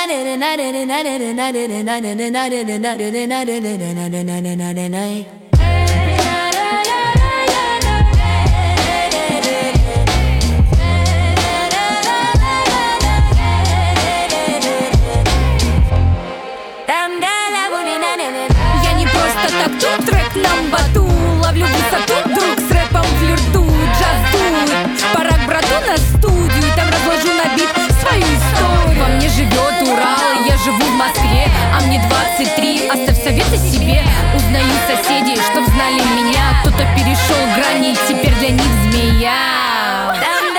Я не просто так тут трек на бату. Ловлю высоту, друг с рэпом флиртует. Джаз дует, пора к брату на студию. Там разложу на бит свою историю. Во мне живет Урал, я живу в Москве. А мне 23, оставь советы себе. Узнаю соседей, чтоб знали меня. Кто-то перешел грани, теперь для них змея.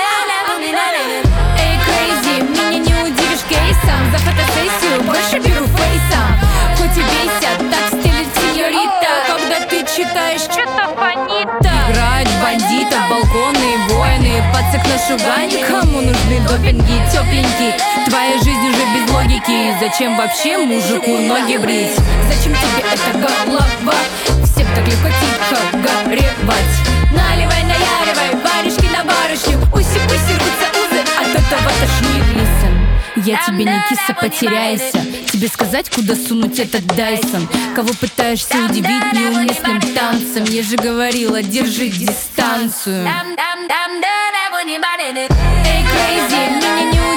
Эй, crazy, меня не удивишь кейсом. За фотосессию больше беру фейсом. Хоть и бесят, так стелит сеньорита. Когда ты читаешь, что-то фонит-то. Играют бандитов, балконные воины. Пацак на шугане, кому нужны допинги тепленькие. Твоя жизнь уже без логики. Зачем вообще мужику ноги брить? Зачем тебе эта голова? Всем так легко тихо горевать. Наливай, наяривай, варежки на барышню. Уси-пуси, рвутся узы, от этого тошнит. Listen, я тебе не киса, потеряйся. Тебе сказать, куда сунуть этот Дайсон? Кого пытаешься удивить неуместным танцем? Я же говорила, держи дистанцию. Эй, crazy, меня не